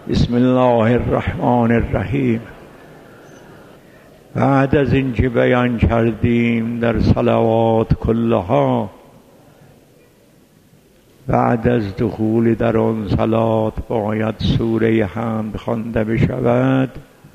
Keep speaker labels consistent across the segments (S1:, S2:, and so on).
S1: بسم الله الرحمن الرحیم. بعد از اینکه بیان کردیم در صلوات کلها، بعد از دخول در آن صلات باید سوره حمد خوانده بشود.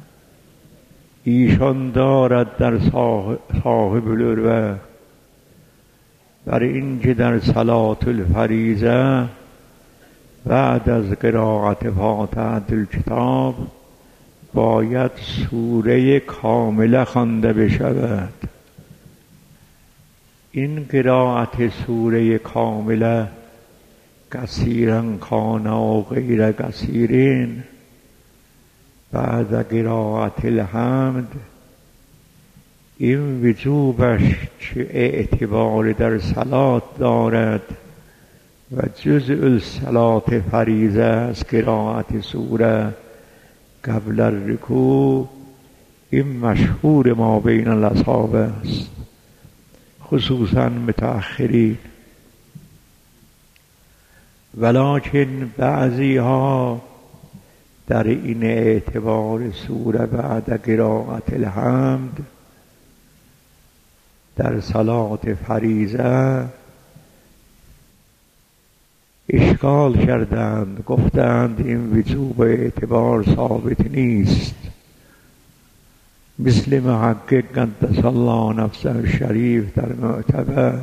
S1: ایشان دارد در صاحب العروة بر اینکه در صلات الفریضه بعد از قرائت فاتحه الکتاب باید سوره کامله خوانده بشود. این قرائت سوره کامله کثیرا کان و غیر کثیرین بعد قرائت الحمد، این وجوبش چه اعتبار در صلات دارد و جزء الصلات فریضه از قرائت سوره قبل الرکوع، این مشهور ما بین الاصحاب است، خصوصا متأخرین. ولکن بعضی ها در این اعتبار سوره بعد قرائت الحمد در صلات فریضه اشکال کردند، گفتند این وجوب اعتبار ثابت نیست، مثل محقق قدس الله نفسه الشریف در معتبر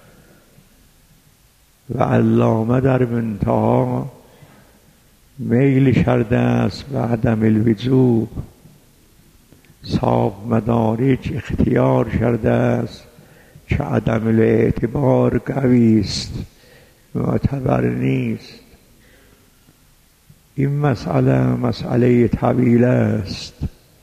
S1: و علامه در منتهی میل کرده است و عدم الوجوب. صاحب مدارج اختیار کرده است که عدم الاعتبار قوی است، معتبر نیست. این مسئله طویل است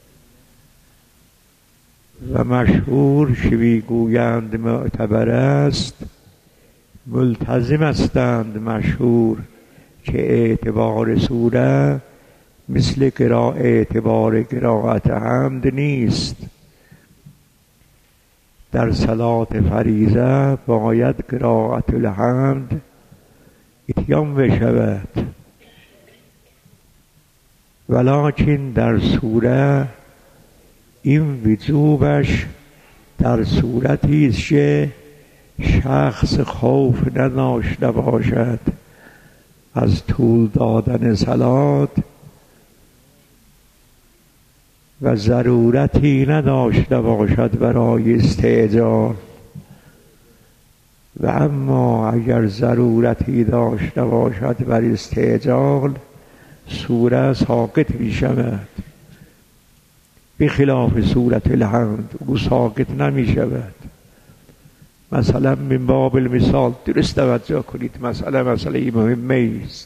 S1: و مشهور شوی گویند معتبر است، ملتزم هستند مشهور که اعتبار سوره مثل اعتبار قرائت حمد نیست. در صلات فریضه باید قرائت الحمد اتیان بشود، ولکن در سوره این وجوبش در صورتی است که شخص خوف نداشته باشد از طول دادن صلات و ضرورتی نداشته باشد برای استعجال. و اما اگر ضرورتی داشته باشد بر استعجال، سوره ساقط می شود، بخلاف سوره الحمد او ساقط نمی شود. مثلا من باب المثال، درست توجه کنید، مسئله مهمه است.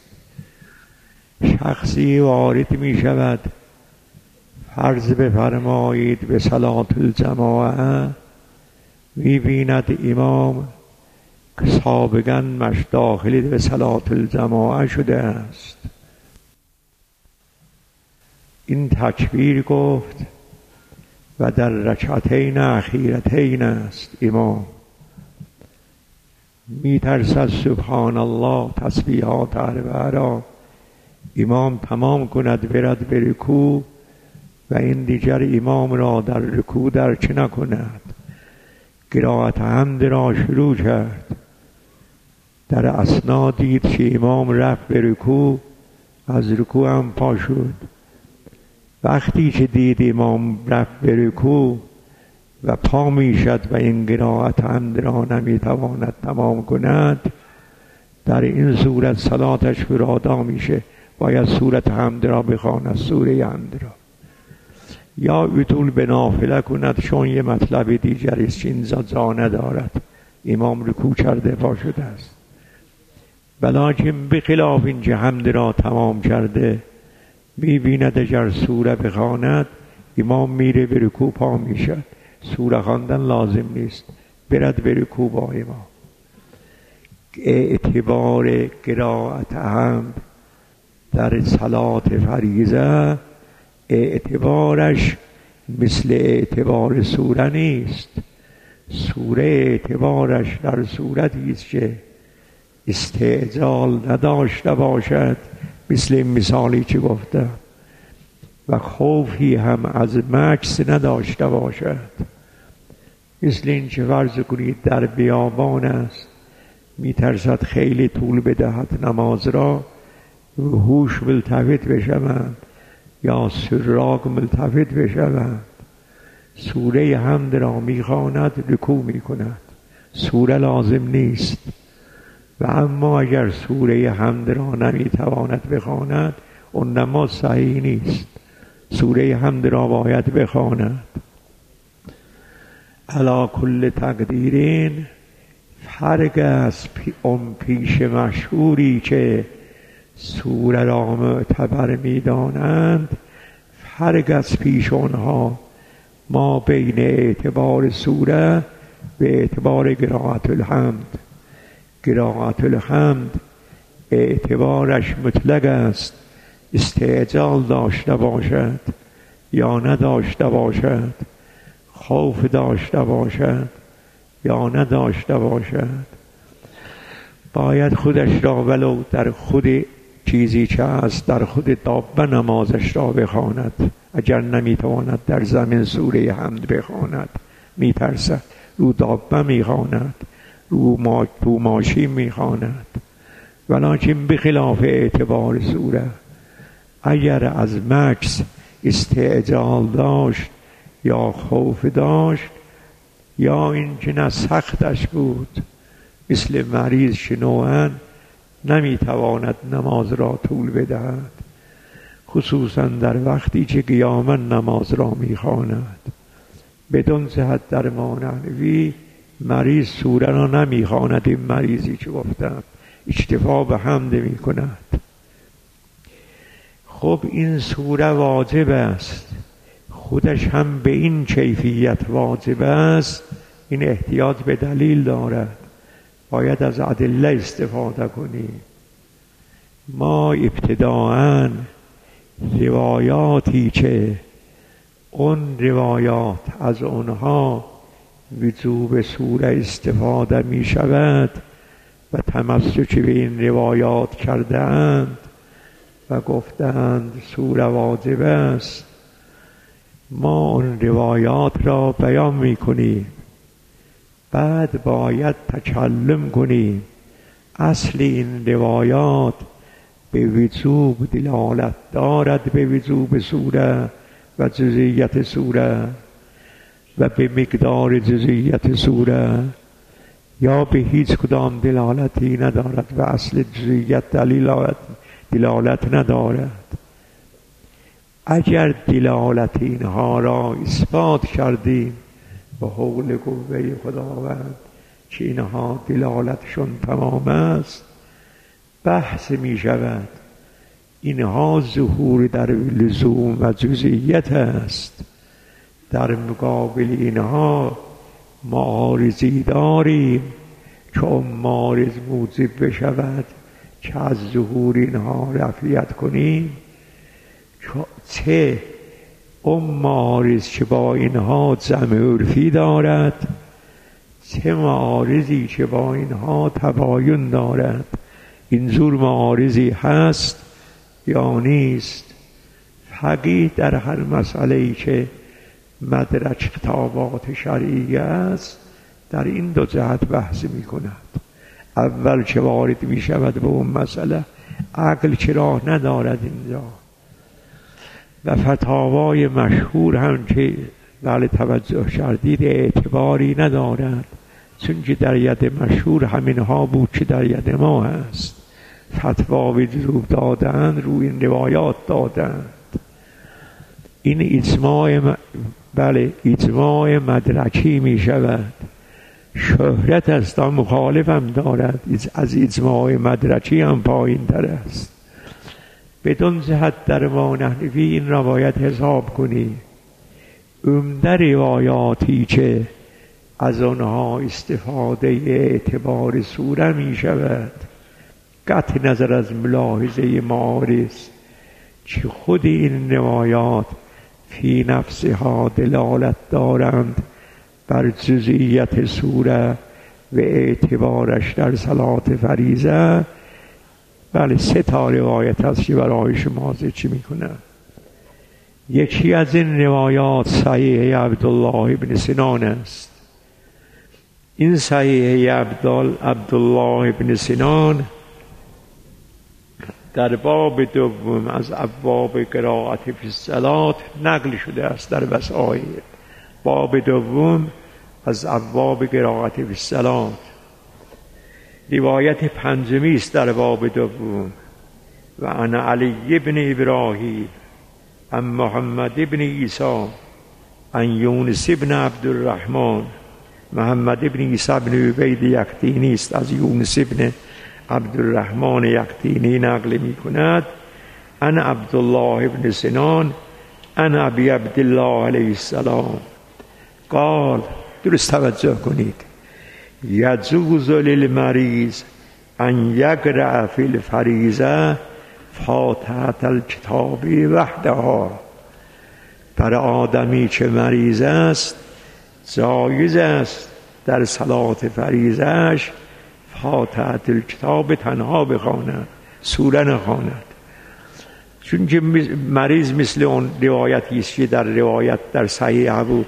S1: شخصی وارد می شود، فرض بفرمایید به صلات الجماعه، می بیند امام که سابقاً مش داخل به صلات الجماعه شده است، این تکبیر گفت و در رکعتین اخیرتین است. امام می ترسد سبحان الله تسبیحات اربعه را امام تمام کند برد به رکوع و این دیگر امام را در رکوع درک نکند. قرائت حمد را شروع کرد، در اثنا دید که امام رفت به رکوع، از رکوع هم پا شد. وقتی که دید امام رفت به رکوع و پا می شد و این قرائت حمد را نمی تواند تمام کند، در این صورت صلاتش فرادا میشه، باید سورت حمد را بخواند، سوره حمد را، یا اطول به نافله کند، چون یه مطلب دیگر است که اینجا جا ندارد، امام رکوع کرده پا شده است. ولیکن بخلاف این که حمد را تمام کرده می بیند اگر سوره بخواند، امام میره به رکوع پا میشد، سوره خواندن لازم نیست، برد به رکوع با امام. اعتبار قرائت حمد در صلات فریضه اعتبارش مثل اعتبار سوره نیست. سوره اعتبارش در صورتی است که استعجال نداشته باشد مثل این مثالی که گفتم. و خوفی هم از مکث نداشته باشد، مثل این که فرض کنید در بیابان است، میترسد خیلی طول بدهد نماز را، هوش ملتفت بشوند یا سراغ ملتفت بشوند، سوره حمد را میخواند، رکوع میکند، سوره لازم نیست. و اما اگر سوره حمد را نمیتواند بخواند، اون نماز صحیح نیست، سوره حمد را باید بخواند. علی کل تقدیرین، فرق از اون پیش مشهوری که سوره را معتبر میدانند، فرق از پیش آنها ما بین اعتبار سوره و اعتبار قرائت الحمد. قرائت الحمد اعتبارش مطلق است، استعجال داشته باشد یا نداشته باشد، خوف داشته باشد یا نداشته باشد، باید خودش را ولو در خود چیزی که است در خود دابه نمازش را بخواند. اگر نمیتواند در زمین سوره حمد بخواند، میترسد، رو دابه میخواند، رو ماشین میخواند. ولکن بخلاف اعتبار سوره، اگر از مکث استعجال داشت یا خوف داشت یا اینکه نه سختش بود، مثل مریض شنوان نمیتواند نماز را طول بدهد، خصوصا در وقتی که قیاما نماز را میخواند. بدون صحت در مانوی مریض سوره را نمیخواند، این مریضی که گفتم اکتفا به حمد میکند. خب این سوره واجب است، خودش هم به این کیفیت واجب است، این احتیاج به دلیل دارد، باید از ادله استفاده کنیم. ما ابتداءً روایاتی که اون روایات از اونها وجوب سوره استفاده می شود و تمسک به این روایات کردند و گفتند سوره واجب است، ما اون روایات را بیان می کنیم، بعد باید تکلم کنیم اصل این روایات به وجوب دلالت دارد، به وجوب سوره و جزئیت سوره و به مقدار جزئیت سوره، یا به هیچ کدام دلالتی ندارد و اصل جزئیت دلالت ندارد. اگر دلالت اینها را اثبات کردیم به حول قوه خداوند که اینها دلالتشون تمام است، بحث می شود اینها ظهور در لزوم و جزئیت است، در مقابل اینها معارضی داریم که اون معارض موجب بشود که از ظهور اینها رفعیت کنیم، چه اون معارض که با اینها جمع عرفی دارد، چه معارضی که با اینها تباین دارد. اینجور معارضی هست یا نیست؟ فقیه در هر مسئله‌ای که مدرک خطابات شرعیه است در این دو جهت بحث می کند. اول که وارد می شود به اون مسئله، عقل که راه ندارد اینجا، و فتاوای مشهور هم که بله توجه کردید اعتباری ندارد، چون که در ید مشهور همینها بود که در ید ما هست. فتوا وجوب دادن روی این روایات دادند. این اجماع مدرکی می شود، شهرت است مخالف هم دارد، از اجماع مدرکی هم پایین تر است. بدون جهت در ما نحوی این را باید حساب کنی. عمده روایاتی که از آنها استفاده اعتبار سوره می شود، قطع نظر از ملاحظه معارض که خود این روایات فی نفسها دلالت دارند بر جزئیت سوره و اعتبارش در صلات فریضه، بله 3 روایت هست که برای شما ذکر میکنم. یکی از این روایات صحیح عبدالله بن سنان است. این صحیح عبدالله بن سنان در باب دوم از ابواب قرائت فی الصلاة نقل شده است در وسائل. باب دوم از ابواب قرائت فی الصلاة، روایت 5 است در باب دوم. و عن علی بن ابراهیم عن محمد بن عیسی عن یونس بن عبدالرحمن. محمد بن عیسی بن عبید یقطینی است، از یونس بن عبدالرحمن یقطینی نقل می کند. عن عبدالله بن سنان عن ابی عبدالله علیه السلام قال، درست توجه کنید، یجوز للمریض ان یقرأ فی الفریضه فاتحة الکتاب وحدها. برای آدمی که مریض است جایز است در صلات فریضه‌اش فاتحة الکتاب تنها بخواند، سوره نخواند. چون که مریض مثل اون روایتی است که در روایت در صحیح بود،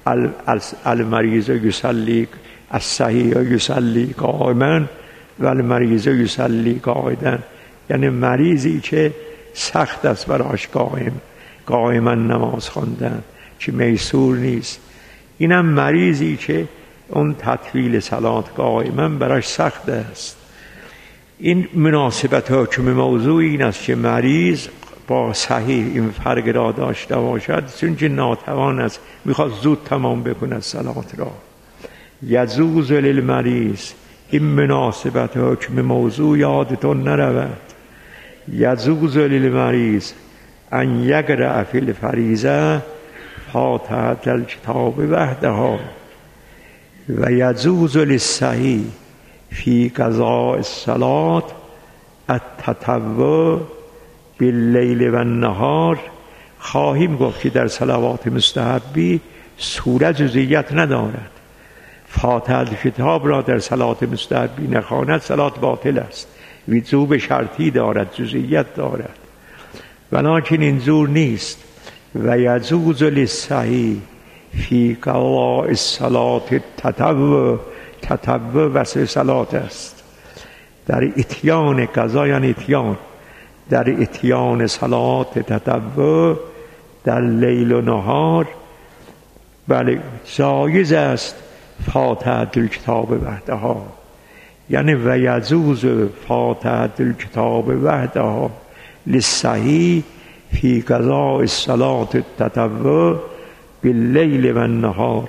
S1: المریض یصلی الصحیح یصلی قائما و المریض یصلی قاعدا، یعنی مریضی که سخت است براش قائما نماز خواندن که میسور نیست. اینم مریضی که اون تطویل صلات قائما براش سخت است. این مناسبت حکم موضوع این است که مریض با صحیح این فرق را داشته باشد، چون که ناتوان است، میخواد زود تمام بکند صلات را. یجوز للمریض، این مناسبت حکم موضوع یادتون نرود. یجوز للمریض ان یقرأ فی الفریضه فاتحة الکتاب وحدها و یجوز للصحیح فی قضاء الصلاة التطوع باللیل و النهار. خواهیم گفت که در صلوات مستحبی سوره جزئیت ندارد. فاتحه کتاب را در صلات مستحبی نخواند صلات باطل است. وجوب شرطی دارد، جزئیت دارد، ولکن اینجور نیست. و یجوز للصحیح فی قضاء الصلاة التطوع، تطوع وصف صلات است. در اتیان قضا یعنی اتیان، در اتیان صلات تطوع در لیل و نهار بله جایز است فاتحة الکتاب وحدها، یعنی و یجوز فاتحة الکتاب وحدها للصحیح فی قضاء الصلاة التطوع باللیل و النهار.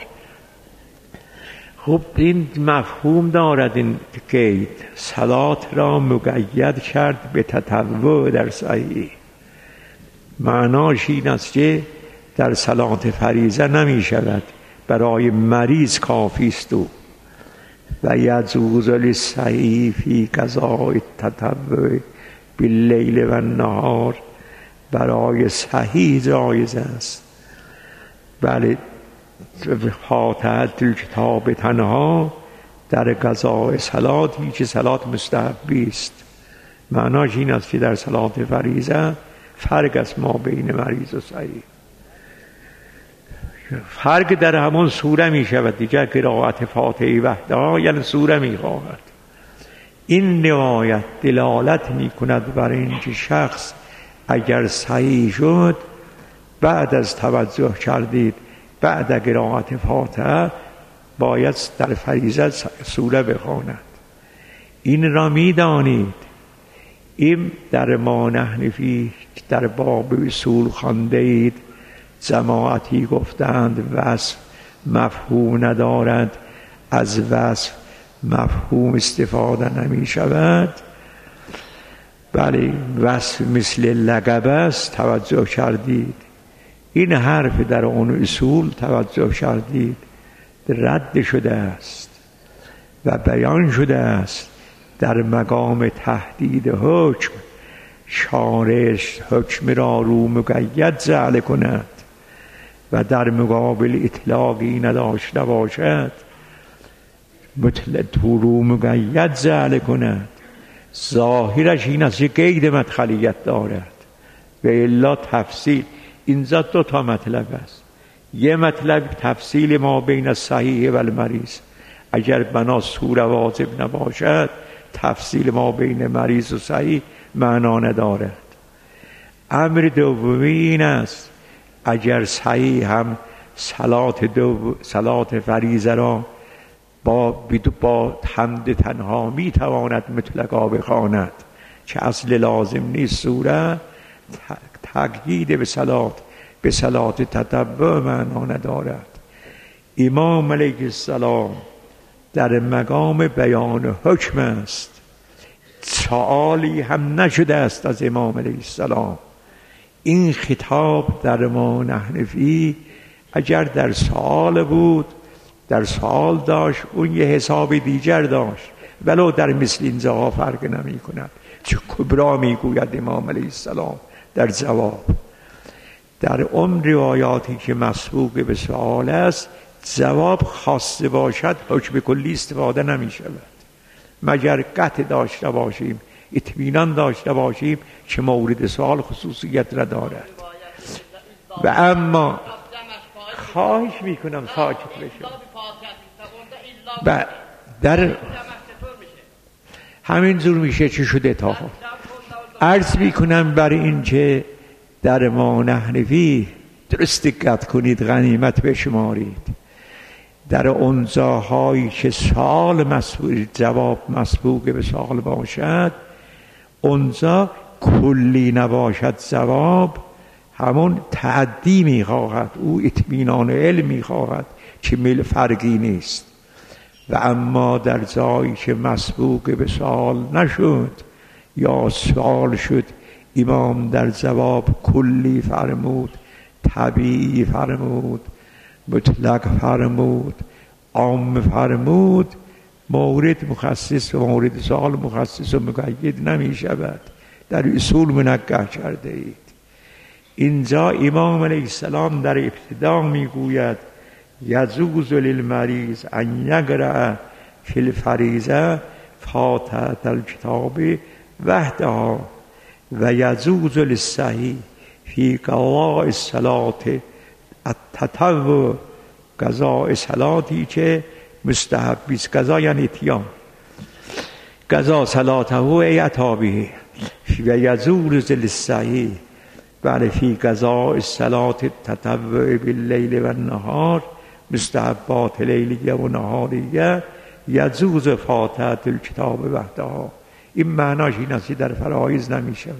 S1: خب این مفهوم دارد این قید، صلات را مقید کرد به تطوع در صحیح. معناش این است که در صلات فریضه نمی شود، برای مریض کافی است. و یجوز للصحیح فی قضاء التطوع باللیل و النهار، برای صحیح جایز است بله فاتحة الکتاب تنها در قضاء صلاتی که صلات مستحبی است. معناش این است که در صلات فریضه فرق است ما بین مریض و صحیح. فرق در همون سوره می شود دیگر. قرائت فاتحه وحدها یعنی سوره می خواهد. این روایت دلالت می کند بر این که شخص اگر صحیح شد بعد از توجه کردید بعد قرائت فاتحه باید در فریضه سوره بخواند. این را می دانید. این در ما نحن فیه در باب اصول خوانده اید. جماعتی گفتند وصف مفهوم ندارد، از وصف مفهوم استفاده نمی شود. بله وصف مثل لقب است، توجه کردید. این حرف در اون اصول توجه کردید رد شده است و بیان شده است. در مقام تهدید حکم شارع حکم را رو مقید جعل کند و در مقابل اطلاقی نداشته باشد رو مقید جعل کند. ظاهرش این است که قید مدخلیت دارد و الا تفصیل. اینجا دو تا مطلب است. یه مطلب تفصیل ما بین صحیح و المریض، اگر بنا سور واجب نباشد تفصیل ما بین مریض و صحیح معنا ندارد. امر دومی این است اگر صحیح هم صلات فریضه را با حمد تنها می تواند مطلقا بخواند، چه اصل لازم نیست سوره تقیید به صلات تتبع معنا ندارد. امام علیه السلام در مقام بیان حکم است، سؤالی هم نشده است از امام علیه السلام. این خطاب در ما حنفی اگر در سؤال بود، در سؤال داشت، اون یه حساب دیگر داشت، ولو در مثل این جاها فرق نمی کند. چه کبرا می گوید امام علیه السلام در جواب. در اون روایاتی که مسبوق به سؤال است جواب خاصه باشد حکم کلی استفاده نمی شود، مگر قطع داشته باشیم، اطمینان داشته باشیم که مورد سؤال خصوصیت را دارد. و اما خواهش میکنم ساکت بشم. و در همین جور میشه چه شده تا عرض میکنم برای این که در ما حنفی درست دقت کنید، غنیمت بشمارید. در اون جاهایی که سوال جواب مسبوق به سوال باشد، اونجا کلی نباشد جواب، همون تعدی میخواهد، او اطمینان علم میخواهد که مل فرقی نیست. و اما در جایی که مسبوق به سوال نشد یا سوال شد، امام در جواب کلی فرمود، طبیعی فرمود، مطلق فرمود، عام فرمود، مورد مخصص و مورد سوال مخصص و مقید نمی شود. در اصول منقح کرده اید. اینجا امام علیه السلام در ابتدا می گوید یجوز للمریض ان یقرأ فی الفریضه فاتحة الکتاب وحدها و یجوز للصحیح فی قضاء الصلاة التطوع، قضاء صلاتی که مستحب است، قضا یعنی اتیان، قضا صلاته ای عطابه و یجوز للصحیح بله فی قضاء الصلاة التطوع باللیل و النهار، مستحبات لیلیه و نهاریه، یجوز فاتحة الکتاب وحدها. این معناش این است در فرایض نمی شود.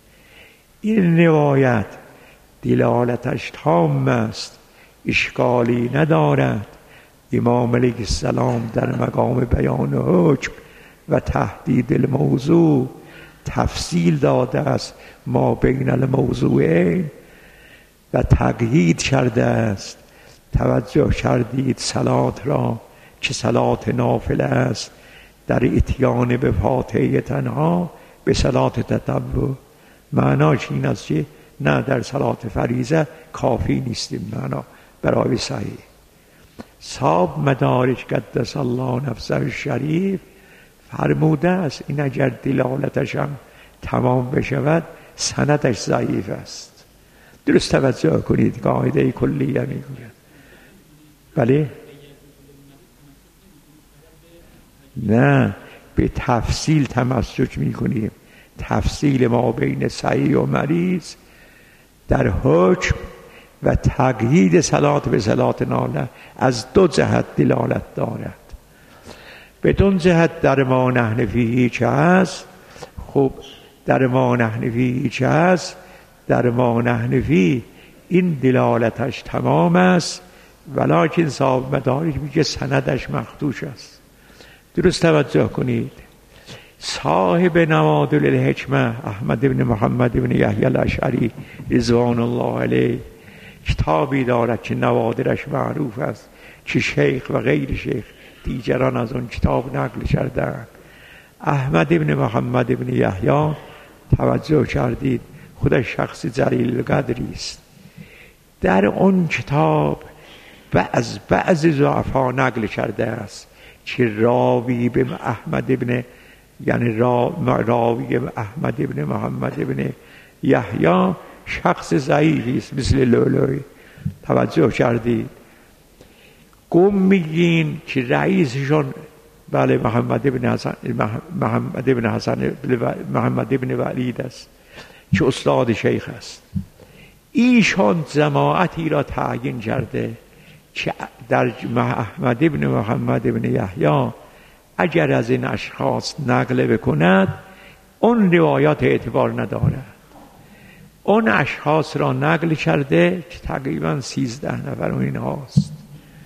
S1: این روایت دلالتش تام است، اشکالی ندارد. امام علیه السلام در مقام بیان حکم و تحدید الموضوع تفصیل داده است ما بین الموضوعین و تقیید کرده است. توجه کردید صلات را که صلات نافله است در اتیان به فاتحه تنها به صلات تطوع. معناش این است که نه در صلات فریضه کافی نیست. این معنا برای صحیح. صاحب مدارج قدس الله نفسه الشریف فرموده است این اگر دلالتش هم تمام بشود سندش ضعیف است. درست توجه کنید، قاعده کلیه میگوید. بله نه، به تفصیل تمسک میکنیم. تفصیل ما بین صحیح و مریض در حکم و تقیید صلات به صلات ناله از دو جهت دلالت دارد. بدون جهت در ما حنفی چه هست؟ خب در ما حنفی چه هست؟ در ما حنفی این دلالتش تمام است، ولکن صاحب مدارج میگه سندش مخدوش است. درست توجه کنید. صاحب نوادر الحکمه احمد بن محمد بن یحیی الاشعری رضوان الله علیه کتابی دارد که نوادرش معروف است که شیخ و غیر شیخ دیگران از اون کتاب نقل کردند. احمد بن محمد بن یحیی توجه کردید خودش شخص جلیل القدری است. در اون کتاب بعض ضعفا نقل کرده است که راوی به احمد بن یعنی راوی احمد ابن محمد ابن یحیی شخص ضعیفی است مثل لؤلؤی. توجه کردید؟ گم میگین که رئیسشون بله محمد ابن ولید است که استاد شیخ است. ایشان جماعتی را تعیین کرده که در احمد ابن محمد ابن یحیی اگر از این اشخاص نقل بکند اون روایات اعتبار ندارد. اون اشخاص را نقل کرده که تقریبا 13 نفر این هاست.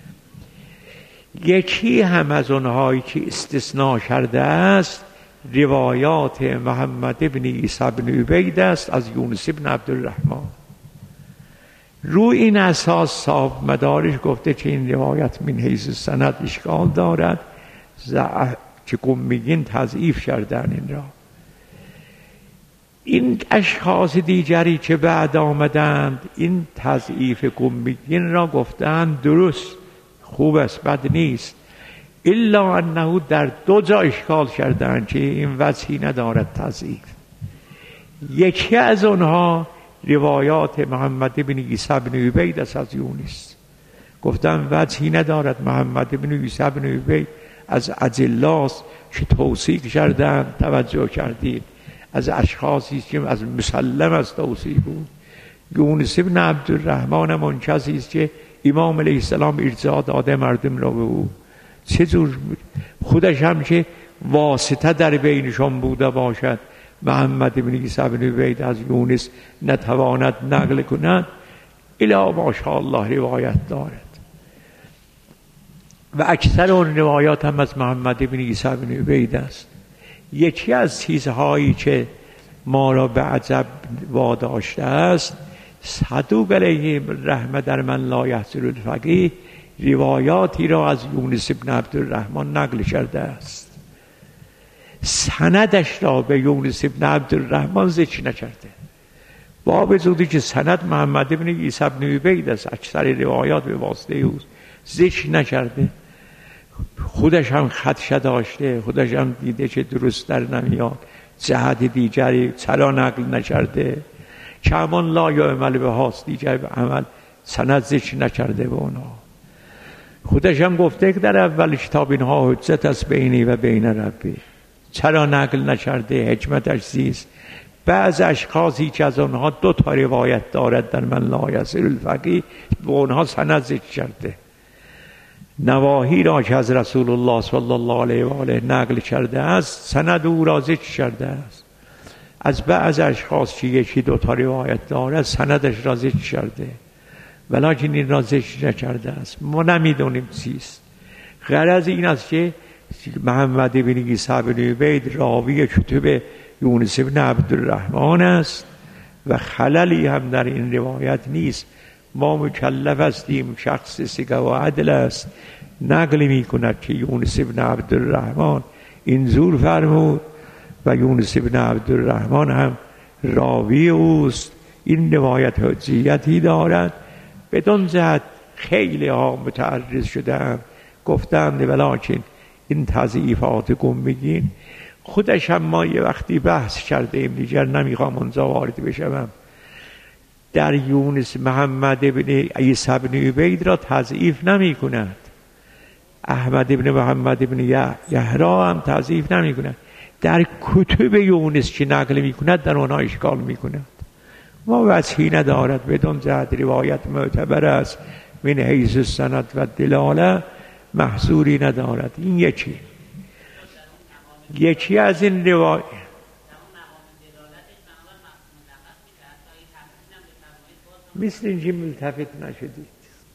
S1: یکی هم از اونهایی که استثناء کرده است روایات محمد ابن عیسی ابن عبید است از یونس ابن عبدالرحمن. روی این اساس صاحب مدارج گفته که این روایت من حیث سند اشکال دارد، که گم میگین تضعیف کردن این را. این اشخاص دیگری که بعد آمدند این تضعیف گم میگین را گفتند درست، خوب است، بد نیست، الا انه در 2 جا اشکال کردند که این وجهی ندارد تضعیف. یکی از آنها روایات محمد بن عیسی بن عبید است از یونس، گفتن وجهی ندارد. محمد بن عیسی بن عبید از اجلاست که توثیق کردند. توجه کردید؟ از اشخاصی که از مسلم از توثیق بود. یونس بن عبدالرحمن هم کسی است که امام علیه السلام ارجاع داده مردم را به او. چجور خودش هم که واسطه در بینشان بوده باشد، محمد بن عیسی بن عبید از یونس نتواند نقل کند، الا ماشاءالله روایت دارد. و اکثر اون روایات هم از محمد بن عیسی بن عبید است. یکی از چیزهایی که ما را به عجب واداشته است، صدوق علیه رحمه در من لا یحصر الفقیه روایاتی را از یونس بن عبدالرحمن نقل کرده است، سندش را به یونس بن عبدالرحمن ذکر نکرده، با وجودی که سند محمد بن عیسی بن عبید است، اکثر روایات به واسطه او ذکر نکرده. خودش هم خدشه داشته، خودش هم دیده که درست در نمیاد، جهت دیگری چرا نقل نکرده که همان لا یعمل به هاست، دیگر به عمل سند ذکر نکرده به اونها. خودش هم گفته که در اول کتاب اینها حجت است بینی و بین ربی، چرا نقل نکرده؟ حکمتش چیست؟ بعض اشخاصی که از آنها 2 تا روایت دارد در من لا یحصر الفقیه به اونها سند ذکر کرده. نواهی را که از رسول الله صلی الله علیه و آله نقل کرده است سند او را ذکر کرده است. از بعض اشخاص که 1-2 تا روایت دارد سندش را ذکر کرده، ولیکن این را ذکر نکرده است. ما نمیدونیم چیست. غرض این است که محمد بن عیسی بن عبید راوی کتب یونس بن عبدالرحمن است و خللی هم در این روایت نیست. ما مکلف هستیم، شخص ثقه و عدل است، نقل می کند که یونس بن عبدالرحمن اینجور فرمود و یونس بن عبدالرحمن هم راوی اوست. این روایت حجیتی دارد. بدون جهت خیلی ها متعرض شدند گفتند ولیکن این تضعیفات گم میگین. خودش هم ما یه وقتی بحث کردیم، دیگر نمیخوام اونجا وارد بشم، در یونس محمد بن عیسی بن عبید را تضعیف نمی کند، احمد بن محمد بن یحیی هم تضعیف نمی کند، در کتب یونس که نقل می کند در آنها اشکال می کند. ما وجهی ندارد، بدون جهت روایت معتبر است، من حیث السند و دلاله محصوری ندارد. این یکی از این روایت مثل اینکه ملتفت نشدید.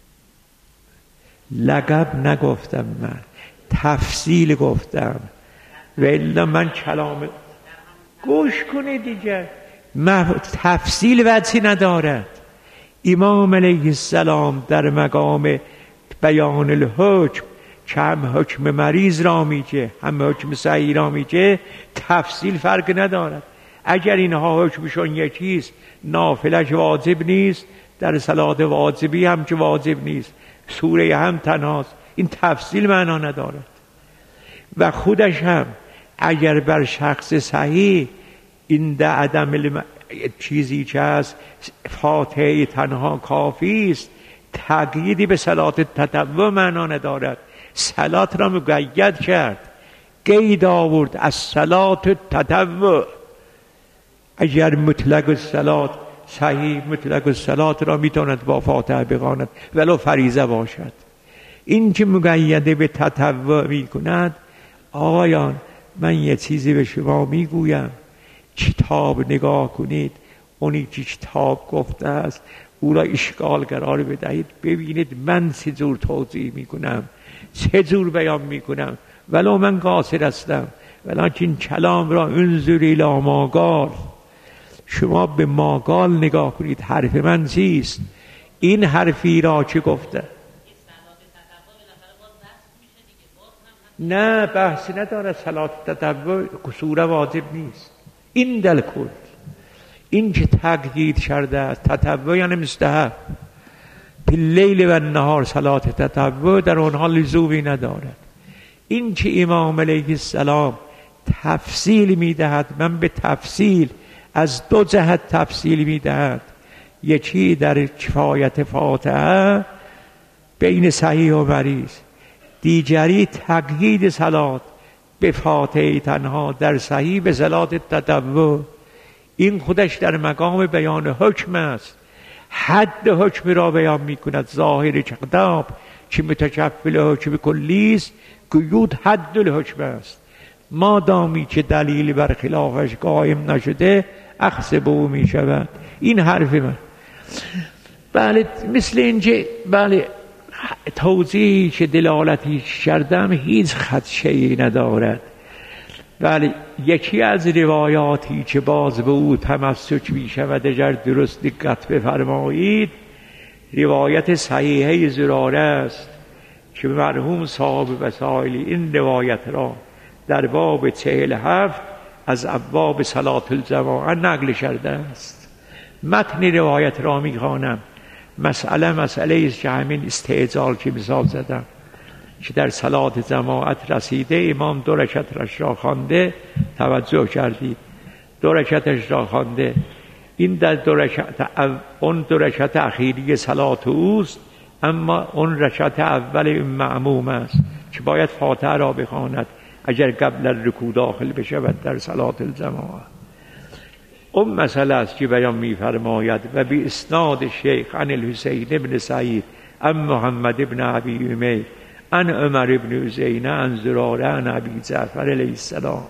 S1: لقب نگفتم، من تفصیل گفتم و الا من کلام گوش کنید دیگه. تفصیل وجهی ندارد. امام علیه السلام در مقام بیان الحکم که هم حکم مریض را میگه هم حکم صحیح را میگه، تفصیل فرق ندارد. اگر اینها حکمشون یکیست، نافلش واجب نیست، در صلات واجبی هم که واجب نیست، سوره هم تنهاست، این تفصیل معنا ندارد. و خودش هم اگر بر شخص صحیح این ده عدم چیزی که هست فاتحه تنها کافی است، تقییدی به صلات تطوع معنا ندارد. صلات را مقید کرد، قید آورد از صلات تطوع. اگر مطلق الصلات صحیح مطلق الصلات را میتواند با فاتحه بخواند ولو فریضه باشد. این که مقید به تطوع میکند، آقایان من یه چیزی به شما میگویم، کتاب نگاه کنید، اونی که کتاب گفته است او را اشکال قرار بدهید، ببینید من چه جور توضیح میکنم، چه جور بیان میکنم. ولو من قاصر هستم، ولیکن کلام را انظر الی ما قال، شما به ما قال نگاه کنید، حرف من چیست، این حرفی را چه گفته. نه بحث نداره، صلات تطوع سوره واجب نیست. این دل کل این که تقیید کرده است، تطوع یعنی مستحب، باللیل و النهار صلات تطوع در آنها لزومی ندارد. این که امام علیه السلام تفصیل میدهد، من به تفصیل از دو جهت تفصیل میدهد، یکی در کفایت فاتحه بین صحیح و مریض، دیگری تقیید صلات به فاتحه تنها در صحیح به صلات تطوع. این خودش در مقام بیان حکم است، حد حکم را بیان میکند. ظاهر کتاب که متکفل حکم کلی است، قیود حد الحکم است. مادامی که دلیل بر خلافش قائم نشده اخذ به او می شود. این حرف من. بله مثل اینکه بله توضیحی که دلالتی کردم هیچ خدشه‌ای ندارد. بله یکی از روایاتی که باز به او تمسک می شود، اگر درست دقت بفرمایید، روایت صحیحه زراره است که مرحوم صاحب وسائل این روایت را در باب 47 از ابواب صلات الجماعه نقل کرده است. متن روایت را می خوانم. مسئله است که همین استعجال که مثال زدم که در صلات جماعت رسیده، امام 2 رکعت را خوانده، توجه کردید 2 رکعتش را خوانده، این در 2 رکعت اون 2 رکعت اخیری صلات اوست، اما اون رکعت اول این معموم است که باید فاتحه را بخواند اگر قبل رکوع داخل بشود در صلات الجماعه. اون مسئله است که بیان می‌فرماید و به اسناد شیخ عن الحسین ابن سعید عن محمد ابن ابی امیر عن عمر ابن عزینه عن زراره عن ابی جعفر علیه السلام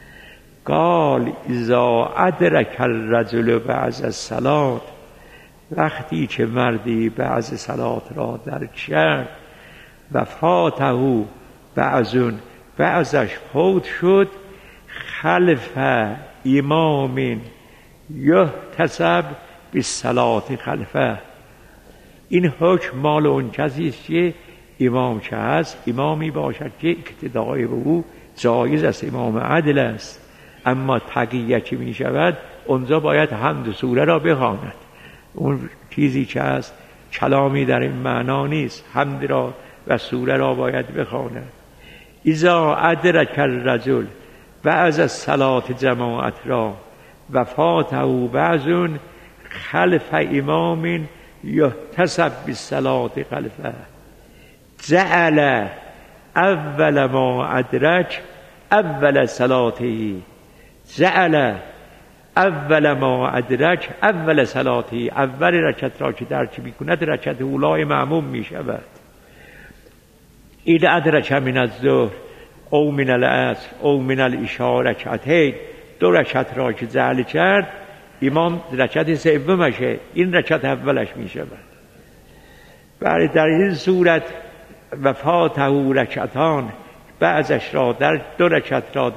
S1: قال اذا ادرک الرجل بعض الصلات، وقتی که مردی بعض صلات را درک کرد، و فاته بعضش فوت شد، خلف امام یحتسب بالصلات خلفه. این حکم مال اون کسی است که امام که هست، امامی باشد که اقتدای به او جایز است، امام عدل است، اما تقیه که می شود اونجا باید حمد سوره را بخواند. اون چیزی که هست کلامی در این معنا نیست، حمد را و سوره را باید بخواند. اذا ادرک الرجل بعض الصلات جماعت را و فاته بعض خلف امام یحتسب بالصلات خلفه، جعل اول ما ادرک اول صلاته، جعل اول ما ادرک اول صلاته، اول رکعت را که درک میکند رکعت اولای معموم میشود. اذا ادرک من الظهر او من العصر او من العشاء رکعتین، 2 رکعت را که جعل کرد، امام رکعت سومشه، این رکعت اولش می شود. برای در این صورت وفاته رکعتان، بعضش را در 2 رکعت را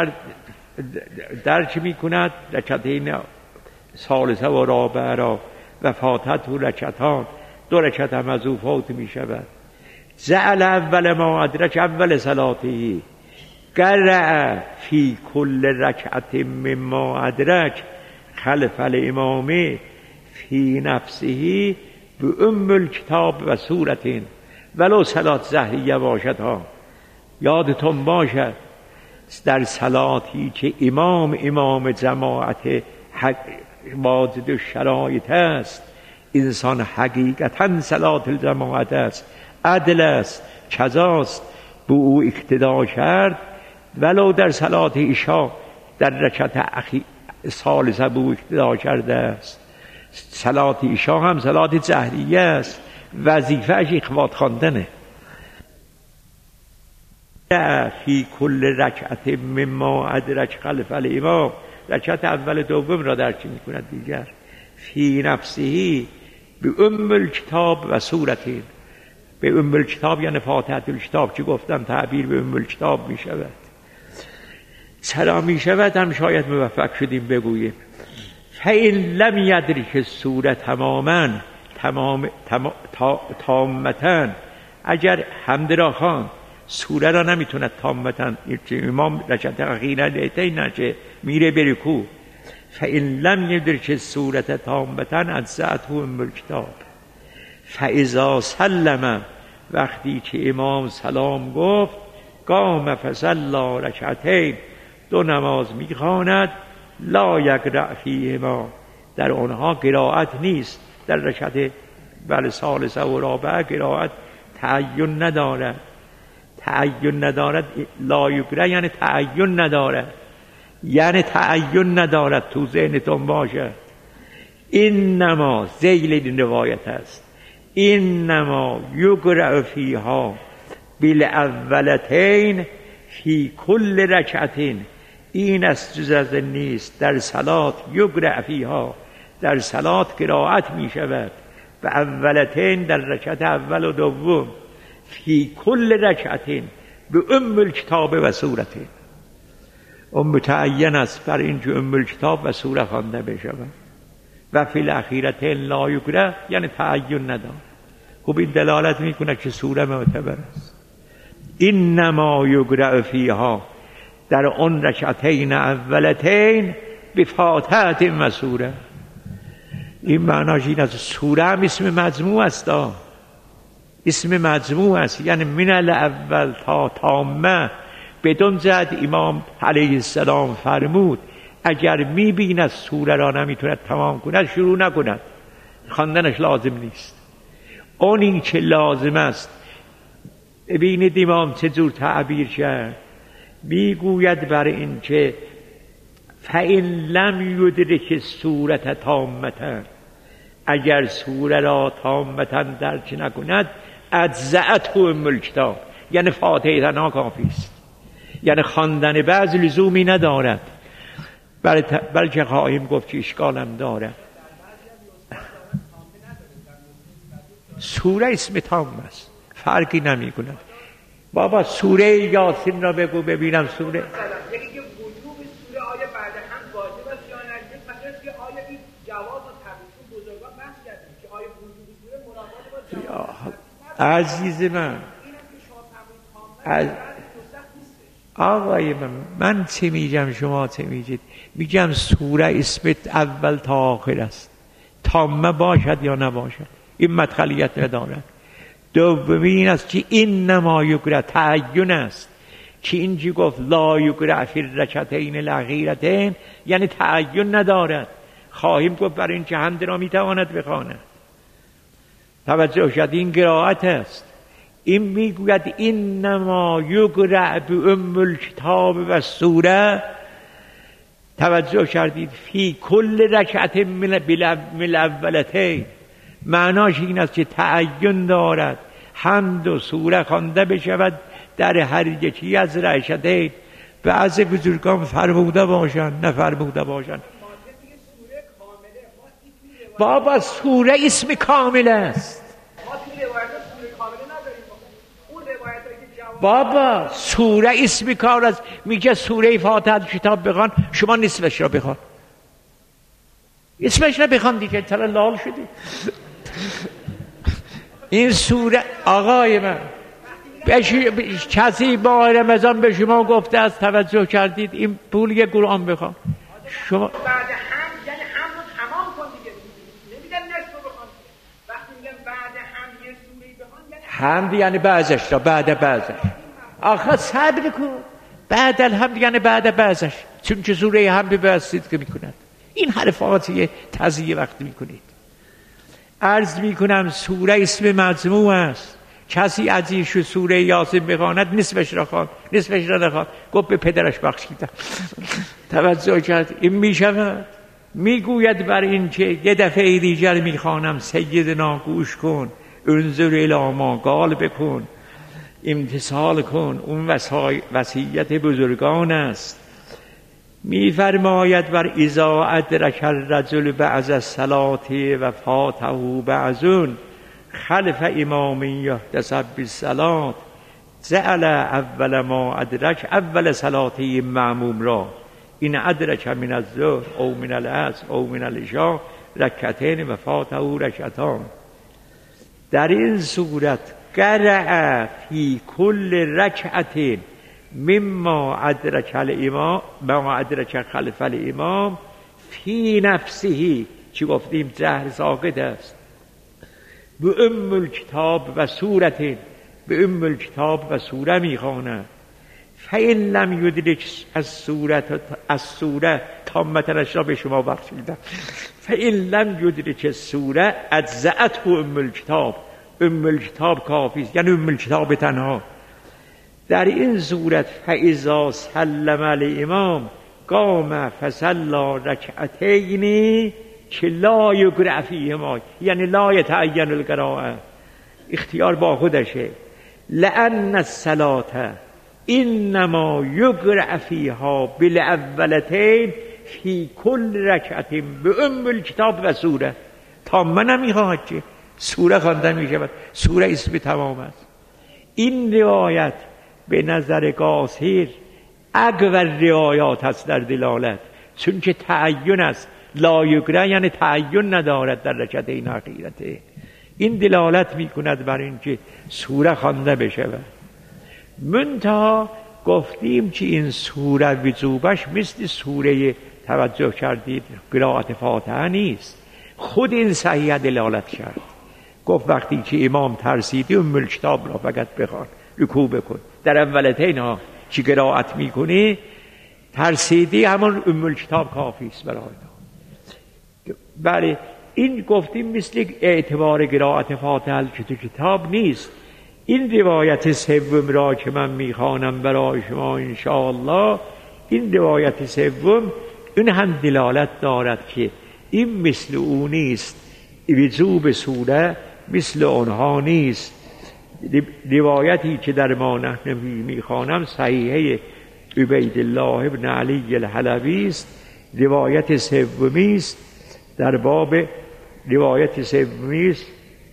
S1: درک می کند، رکعتین ثالثه و رابعه را وفاته رکعتان، 2 رکعت هم از او فوت می شود. جعل اول ما ادرک اول صلاته، قرأ فی کل رکعت مما ادرک خلف الامام فی نفسه بأم الکتاب و سورتین، ولو صلات ظهریه باشد ها. یادتون باشد در صلاتی که امام جماعت واجد و شرایط است، انسان حقیقتا صلات الجماعت است، عدل است، قضاست، به او اقتدا کرد. ولو در صلات عشا در رکعت ثالثه به او اقتدا کرده است. صلات عشا هم صلات جهریه است، وظیفه‌اش اخوات خواندنه. فی کل رکعت مما ادرک خلف الامام، رکعت اول دوم را درک می‌کند دیگر. فی نفسه به ام الکتاب و سورتین، به ام الکتاب یعنی فاتحه الکتاب که گفتم تعبیر به ام الکتاب می شود. چرا می شود هم شاید موفق شدیم بگوییم. فإن لم یدرک سوره تامتاً، اگر حمد را خوان سوره را نمیتونه تامتاً، امام رکعت اخیره لیتین نشه میره به رکوع، فإن لم یدرک سوره تامتاً اجزأته ام الکتاب. فاذا سلم، وقتی که امام سلام گفت، قام فصلی رکعتین، دو نماز میخواند، لا یقرأ فیهما، در آنها قرائت نیست. در رکعت ثالثه و رابعه قرائت تعین ندارد. تعین ندارد، لا یقرأ یعنی تعین ندارد، یعنی تعین ندارد، تو ذهنتون باشه. اینما ذیل این روایت است، اینما یقرأ فیها بالاولتین فی کل رکعتین، این است جز از نیست در صلات. یقرأ فیها، در صلات قرائت می شود، و اولتین در رکعت اول و دوم، فی کل رکعتین به ام الکتاب و سورتین. متعین است بر اینکه ام الکتاب و سوره خوانده بشود. و فی الاخیرتین لا یقرأ یعنی تعین ندارد. خب این دلالت میکنه که سوره معتبر است. اینما یقرأ فیها، در آن رکعتین اولتین بفاتحه و سوره. این معناش این است سوره هم اسم مجموع است، اسم مجموع است، یعنی من الاول تا تامه. بدون جهت امام علیه السلام فرمود اگر میبیند سوره را نمیتوند تمام کند شروع نکند، خواندنش لازم نیست. اونی که لازم است، ببینید امام چجور تعبیر کرد، میگوید برای این که فإن لم یدرک سوره تامة، اگر سوره را تامتا درک نکند، اجزأته ام الکتاب، یعنی فاتحه تنها کافی است، یعنی خواندن بعض لزومی ندارد، بلکه خواهیم گفت که اشکالم دارد. سوره اسم تام است، فرقی نمی کند. بابا سوره یاسین را بگو ببینم. سوره
S2: یکی که وجوب سوره آیا بعد هم واجب است یا نه، مثلا که آیا این جواز و تبریک بزرگان بحث کردیم که آیا وجوب سوره مراقبت با جواز.
S1: عزیز من، آقای من چه میگم شما چه میگید؟ میگم سوره اسم اول تا آخر است، تامه باشد یا نباشد این مدخلیت ندارد. دومی این است که این نما یقرأ تعین است، که اینجی گفت لا یقرأ فی الرکعتین الاخیرتین یعنی تعین ندارد. خواهیم گفت برای این که حمد را میتواند بخواند. توجه شد، این قرائت است. این میگوید اینما یقرأ بأم الکتاب و سوره. توجه کردید؟ فی کل رکعت من الاولتین، معناش این است که تعین دارد حمد و سوره خوانده بشود در هر یکی از رکعتین. بعض بزرگان فرموده باشند نفرموده باشند. بابا سوره اسم کامل است. بابا سوره اسم کار است. میگه سوره فاتحه کتاب بخوان، شما نصفش را بخوان، اسمش را بخوان دیگه. چرا لال شدی؟ این سوره آقای من کسی با رمضان به شما گفته است توجه کردید این پول یه قرآن بخوان شما
S2: بعد هم یعنی هم رو تمام کن دیگه، نمیگن نصف رو بخوان. وقتی میگن بعد هم یه سوره بخوان یعنی
S1: حمد یعنی بعضش را بعد بعضش. آخه صبر کن،
S3: بعد الحمد یعنی بعد بعضش، چون که سوره حمد به صدق میکند. این حرفاتی تزیه وقت میکنید. عرض میکنم سوره اسم مجموع است. کسی عزیز سوره یاسین بخواند نصفش را خواند، نصفش را نخواند، گفت به پدرش بخشیدم. توجه کرد. این میشود. میگوید بر این که یه دفعه دیگر میخوانم سیدنا گوش کن، انظر الی ما قال بکن، امتثال کن. اون وصیت بزرگان است. میفرماید بر اذا ادرک الرجل بعض الصلاة و فاته بعضون خلف امام یحتسب بالصلاة جعل اول ما ادرک اول صلاته معموم را این ادرک من الظهر او من العصر او من العشاء رکعتین و فاته رکعتان. در این صورت قرأ فی کل رکعتین مما ادرک الامام ما ادرک خلف الامام فی نفسه، چی گفتیم جهر ساقط است، به ام الکتاب و سورتین، به ام الکتاب و سوره میخواند. فإن لم یدرک السوره تامتنش را به شما بخشیدم. فإن لم یدرک السوره اجزأته ام الکتاب، ام الکتاب کافی است، یعنی ام الکتاب تنها. در این صورت فاذا سلم الامام قام فصلى رکعتین که لا یقرأ فیهما، یعنی لا یتعین القراءه، اختیار با خودشه. لأن الصلاة انما یقرأ فیها بالاولتین فی کل رکعتین به ام الکتاب و سوره. تامه نمیخواهد که سوره خوانده میشود، سوره اسم تمام است. این روایت به نظر قاصر اقوی روایات است در دلالت، چون که تعین است. لا یقرأ یعنی تعین ندارد در رکعتین اخیرته. این دلالت میکند بر اینکه سوره خوانده بشود. منتها گفتیم که این سوره وجوبش مثل سوره توجه کردید قرائت فاتحه نیست. خود این صحیح دلالت کرد. گفت وقتی که امام ترسیدی ام الکتاب را فقط بخوان، رکوع بکن. در اولتین ها که قرائت میکنی ترسیدی، همون ام الکتاب کافی است برای تو. بله این گفتیم مثل اعتبار قرائت فاتحه که تو کتاب نیست. این روایت سوم را که من میخوانم برای شما انشاءالله، این روایت سوم این هم دلالت دارد که این مثل او نیست، وجوب سوره مثل آنها نیست. روایتی که در ما نحن میخوانم صحیحه عبیدالله بن علی الحلبی است. روایت سومی است در باب روایت سومی است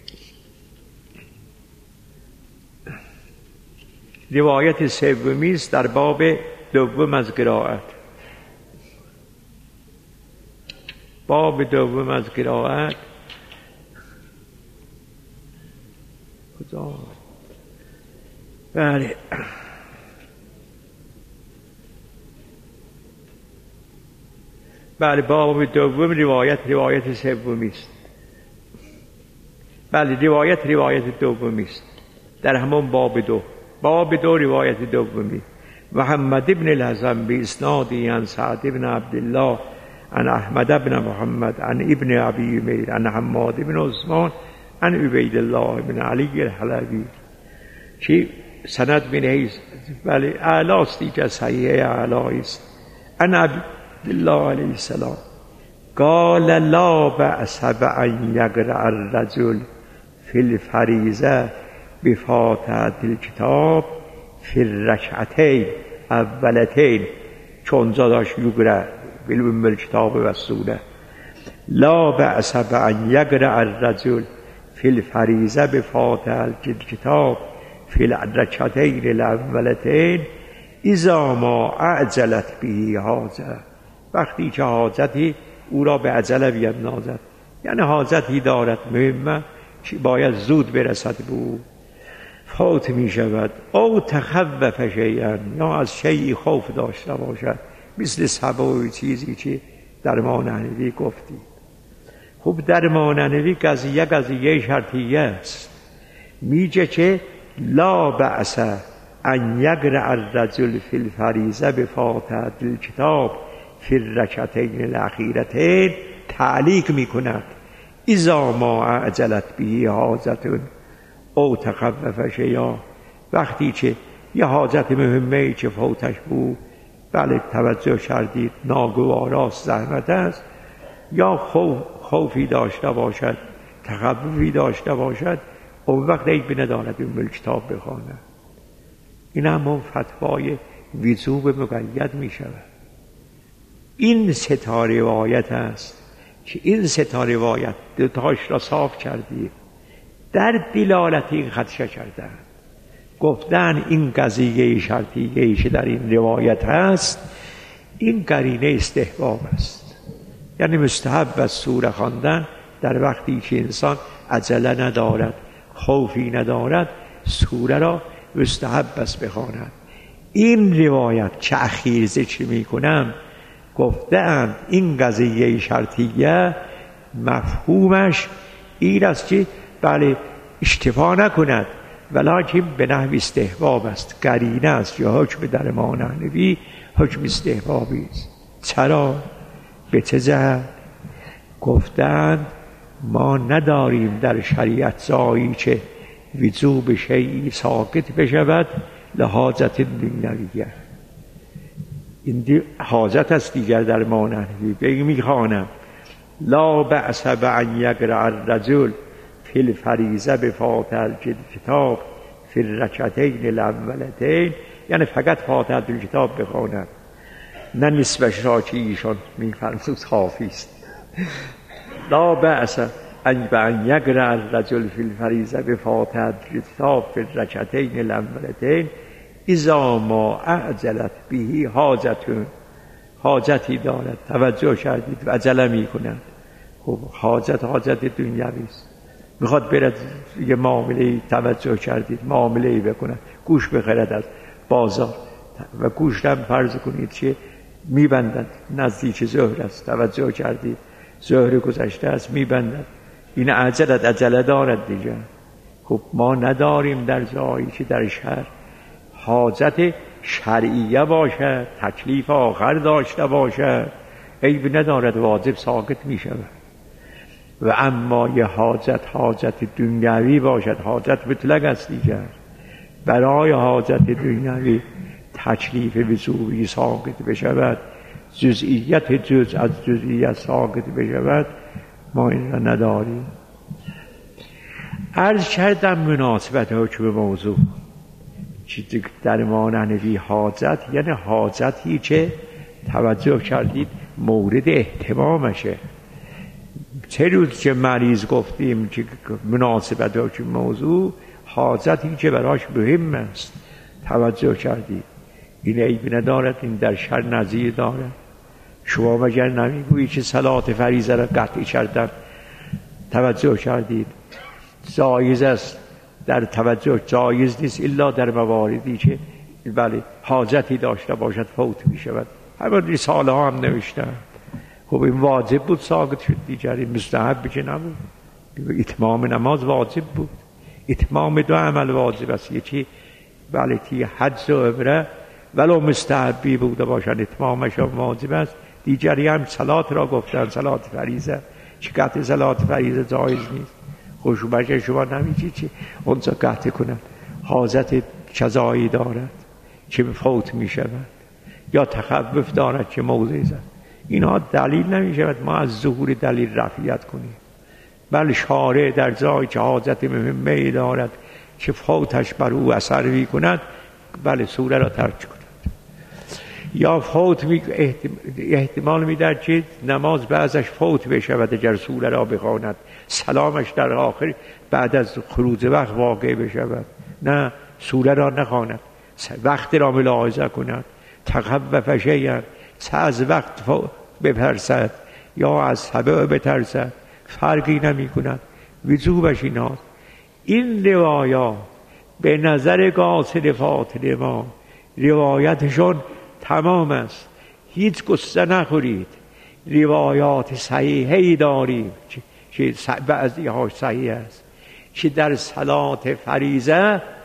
S3: روایت سومی است در باب دوم از قرائت. باب دوم از قرائت بله بله باب دوم روایت سومی است. بله روایت دومی است در همون باب دو روایت دومی. محمد ابن الحسن باسنادی عن سعد ابن عبدالله عن احمد ابن محمد عن ابن ابی امیر عن حماد ابن عثمان عن عبیدالله ابن علی الحلبی. چی سند من حیث بله اعلاست، دیگه صحیح اعلا است. عن عبدالله علیه السلام قال لا بأس بأن یقرأ الرجل فی الفریضه بفاتحة الکتاب فی الرکعتین اولتین، چون زاداش یقرأ بالأم الکتاب و سوره. لا بأس بأن یقرأ الرجل فی الفریضه بفاتحة الکتاب فی الرکعتین الاولتین اذا ما اعجلت به حاجه، وقتی که حاجتی او را به عجله بیندازد، یعنی حاجتی دارد مهمه که باید زود برسد به او، فوت می شود. او تخوف شیئا، یا از شیئی خوف داشته باشد، مثل سبا چیزی که در ما نحنوی گفتی. خب در ما نحنوی قضیه شرطیه است. میگه که لا بأس ان یقرأ الرجل فی الفریضه بفاتحة الکتاب فی الرکعتین الاخیرتین، تعلیق میکند اذا ما اعجلت به حاجت او تخفف شیئا، وقتی که یه حاجت مهمه که فوتش بود، بله توجه کردید ناگواراست، زحمت است، یا خوفی داشته باشد، تخففی داشته باشد، اون وقت عیب ندارد اون کتاب بخواند. این هم فتوای وجوب مقید می شود. این سه تا روایت است که این سه تا روایت دوتاش را صاف کردید، در دلالت این خدشه کردن، گفتن این قضیه شرطیه که در این روایت هست این قرینه استحباب است، یعنی مستحب است سوره خواندن در وقتی که انسان عجله ندارد، خوفی ندارد، سوره را مستحب است بخواند. این روایت که اخیر ذکر میکنم گفتند این قضیه شرطیه مفهومش این است که بله اشتباه نکند، ولکن به نحو استحباب است، قرینه است یا حکم در ما نحوی حکم استحبابی است. چرا؟ به چه جهت؟ گفتند ما نداریم در شریعت جایی که وجوب شیئی ساقط بشود لحاجت دنیویه. این حاجت است دیگر در ما نحوی. بگی میخوانم لا بأس بأن یقرأ الرجل فی الفریضه بفاتحة الکتاب فی الرکعتین الاولتین، یعنی فقط فاتحة الکتاب بخواند، نه نصفش را که ایشان میفرمود کافی است. لا بأس بأن یقرأ الرجل فی الفریضه بفاتحة الکتاب فی الرکعتین الاولتین اذا ما اعجلت به حاجتی دارد، توجه کردید و عجله میکند. خب حاجت دنیوی است، میخواد برد یه معامله، توجه کردید معامله بکند، گوش بخرد از بازار و گوش هم فرض کنید که میبندند، نزدیک ظهر است، توجه کردید ظهر گذشته است میبندند، این عجله دارد دیگه. خب ما نداریم در جایی که در شهر حاجت شرعیه باشد، تکلیف آخر داشته باشد، عیب ندارد، واجب ساقط می شود. و اما یه حاجت دنیوی باشد، حاجت مطلق است دیگر، برای حاجت دنیوی تکلیف وضوئی ساقط بشود، جزئیت جز از جزئیت ساقط بشود، ما این را نداریم. عرض کردم مناسبت حکم موضوع که در ما نحوی حاجت یعنی حاجتی که توجه کردید مورد اهتمامشه. چه روز که مریض گفتیم که مناسبت حکم موضوع حاجتی که براش مهم است، توجه کردید این عیب ندارد، این در شر نظیر دارد. شما مگر نمیگویی که صلات فریضه را قطعی کردن، توجه کردید جایز است، در توجه جایز نیست الا در مواردی که بله حاجتی داشته باشد فوت می شود. همه رساله ها هم نوشتن. خب این واجب بود ساقط شد دیگر، این مستحب که نبود. اتمام نماز واجب بود، اتمام دو عمل واجب است، یکی بله تی حج و عمره ولو مستحبی بوده باشد اتمامش واجب است، دیگری هم صلات را گفتن صلات فریضه، چه قطع صلات فریضه جایز نیست. خوشو بشه شما نمیچی چی اونجا قطع کنن، حاجت چزایی دارد که فوت می شود یا تخفف دارد که موضع زد، اینها دلیل نمی شود ما از ظهور دلیل رفعیت کنیم. بل شارع در جای که حاجت مهمه دارد که فوتش بر او اثر می کند، بله سوره را ترک کند. یا فوت احتمال میدهد که نماز بعضش فوت بشود اگر سوره را بخواند، سلامش در آخر بعد از خروج وقت واقع بشود، نه سوره را نخواند، وقت را ملاحظه کند، تخفف شیئا، چه از وقت بپرسد یا از سبع بترسد، فرقی نمی کند، وجوبش ایناست. این روایات به نظر قاصد فاطر ما روایتشون تمام است، هیچ قصه نخورید. روایات صحیحی داریم که بعضی هاش صحیح است که در صلات فریضه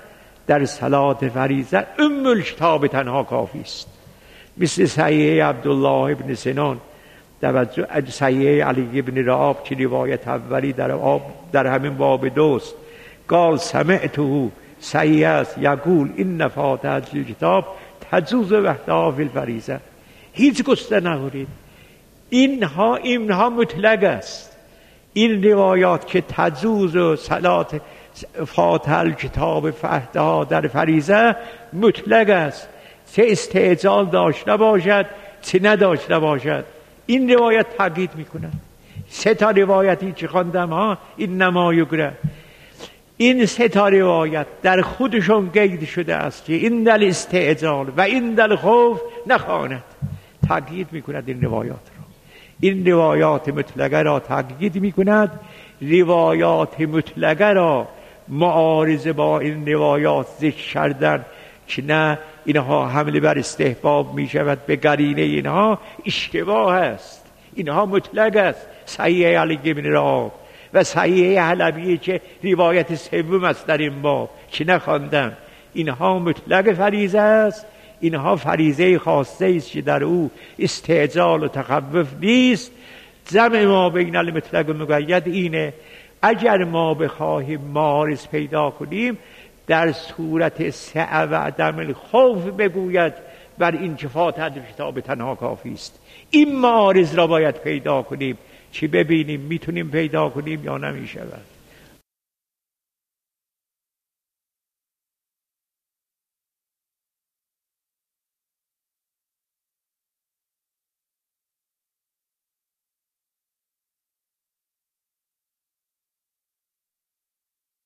S3: در صلات فریضه الکتاب تنها کافی است. مثل صحیح عبدالله ابن سنان صحیح علی ابن رعاب که روایت اولی در همین باب دوست قال سمعته صحیح است یقول این فاتحه الکتاب تجوز وحدها فی الفریضه. هیچ گسته نخورید، اینها مطلق است. این روایات که تجوز و صلات فاتحه الکتاب وحدها در فریضه مطلق است، چه استعجال داشته باشد چه نداشته باشد. این روایت تاکید میکنه. 3 تا روایتی که خواندم این نما یگره، این 3 تا روایت در خودشون قید شده است که این دل استعجال و این دل خوف نخواند. تاکید میکند این روایات را. این روایات مطلقه را تاکید میکند. روایات مطلقه را معارضه با این روایات ذکر کردن که نه اینها حمله بر استحباب می شود به قرینه اینها اشتباه است. اینها مطلق است. صحیح علی ابن رعاب و صحیح حلبی که روایت سوم است در این باب که نخواندم، اینها مطلق فریضه است. اینها فریضه خاصه است که در او استعجال و تخوف نیست. جمع ما بین المطلق و مقید اینه. اگر ما بخواهیم معارض پیدا کنیم در صورت سعه و عدم الخوف بگوید بر این که فاتحه کتاب تنها کافی است. این معارض را باید پیدا کنیم که ببینیم میتونیم پیدا کنیم یا نمیشود.